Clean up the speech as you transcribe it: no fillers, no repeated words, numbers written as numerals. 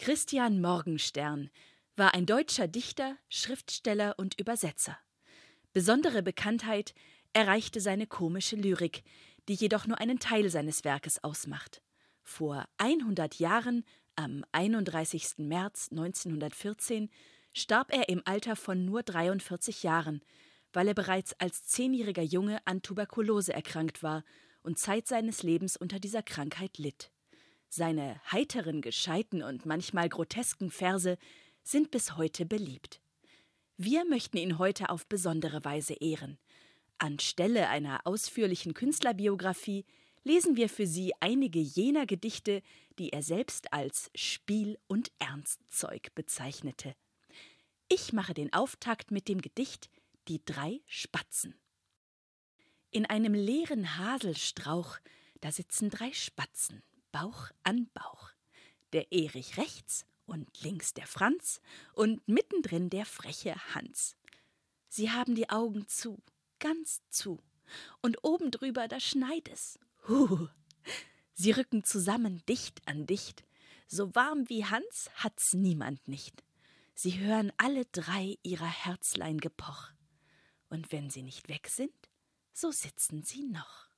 Christian Morgenstern war ein deutscher Dichter, Schriftsteller und Übersetzer. Besondere Bekanntheit erreichte seine komische Lyrik, die jedoch nur einen Teil seines Werkes ausmacht. Vor 100 Jahren, am 31. März 1914, starb er im Alter von nur 43 Jahren, weil er bereits als 10-jähriger Junge an Tuberkulose erkrankt war und Zeit seines Lebens unter dieser Krankheit litt. Seine heiteren, gescheiten und manchmal grotesken Verse sind bis heute beliebt. Wir möchten ihn heute auf besondere Weise ehren. Anstelle einer ausführlichen Künstlerbiografie lesen wir für Sie einige jener Gedichte, die er selbst als Spiel- und Ernstzeug bezeichnete. Ich mache den Auftakt mit dem Gedicht »Die 3 Spatzen«. In einem leeren Haselstrauch, da sitzen 3 Spatzen, Bauch an Bauch. Der Erich rechts und links der Franz und mittendrin der freche Hans. Sie haben die Augen zu, ganz zu, und oben drüber, da schneit es. Sie rücken zusammen dicht an dicht, so warm wie Hans hat's niemand nicht. Sie hören alle 3 ihrer Herzlein Gepoch. Und wenn sie nicht weg sind, so sitzen sie noch.